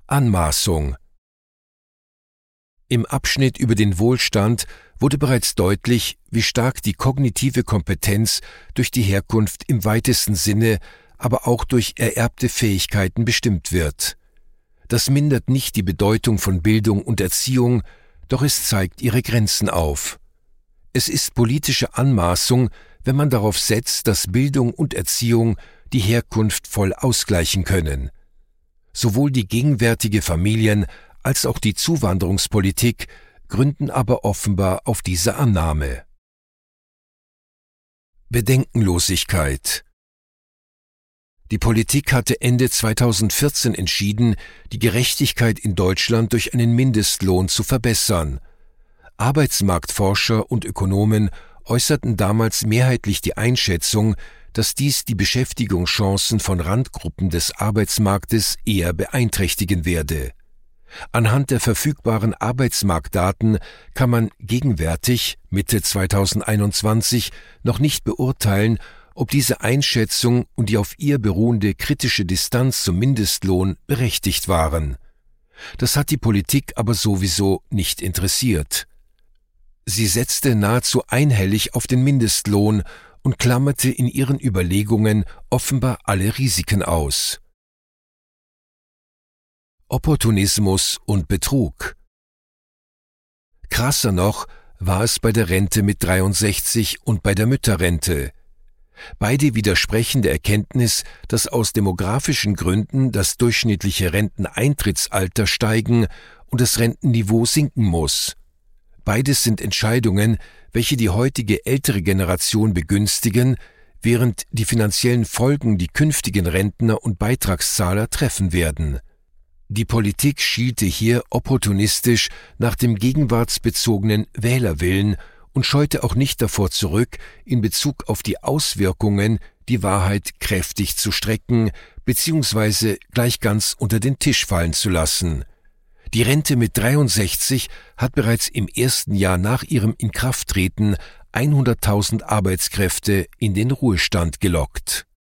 Anmaßung. Im Abschnitt über den Wohlstand wurde bereits deutlich, wie stark die kognitive Kompetenz durch die Herkunft im weitesten Sinne, aber auch durch ererbte Fähigkeiten bestimmt wird. Das mindert nicht die Bedeutung von Bildung und Erziehung, doch es zeigt ihre Grenzen auf. Es ist politische Anmaßung, wenn man darauf setzt, dass Bildung und Erziehung die Herkunft voll ausgleichen können. Sowohl die gegenwärtige Familien- als auch die Zuwanderungspolitik gründen aber offenbar auf dieser Annahme. Bedenkenlosigkeit. Die Politik hatte Ende 2014 entschieden, die Gerechtigkeit in Deutschland durch einen Mindestlohn zu verbessern. Arbeitsmarktforscher und Ökonomen äußerten damals mehrheitlich die Einschätzung, dass dies die Beschäftigungschancen von Randgruppen des Arbeitsmarktes eher beeinträchtigen werde. Anhand der verfügbaren Arbeitsmarktdaten kann man gegenwärtig, Mitte 2021, noch nicht beurteilen, ob diese Einschätzung und die auf ihr beruhende kritische Distanz zum Mindestlohn berechtigt waren. Das hat die Politik aber sowieso nicht interessiert. Sie setzte nahezu einhellig auf den Mindestlohn und klammerte in ihren Überlegungen offenbar alle Risiken aus. Opportunismus und Betrug. Krasser noch war es bei der Rente mit 63 und bei der Mütterrente. Beide widersprechen der Erkenntnis, dass aus demografischen Gründen das durchschnittliche Renteneintrittsalter steigen und das Rentenniveau sinken muss. Beides sind Entscheidungen, welche die heutige ältere Generation begünstigen, während die finanziellen Folgen die künftigen Rentner und Beitragszahler treffen werden. Die Politik schielte hier opportunistisch nach dem gegenwartsbezogenen Wählerwillen und scheute auch nicht davor zurück, in Bezug auf die Auswirkungen die Wahrheit kräftig zu strecken bzw. gleich ganz unter den Tisch fallen zu lassen. Die Rente mit 63 hat bereits im ersten Jahr nach ihrem Inkrafttreten 100.000 Arbeitskräfte in den Ruhestand gelockt.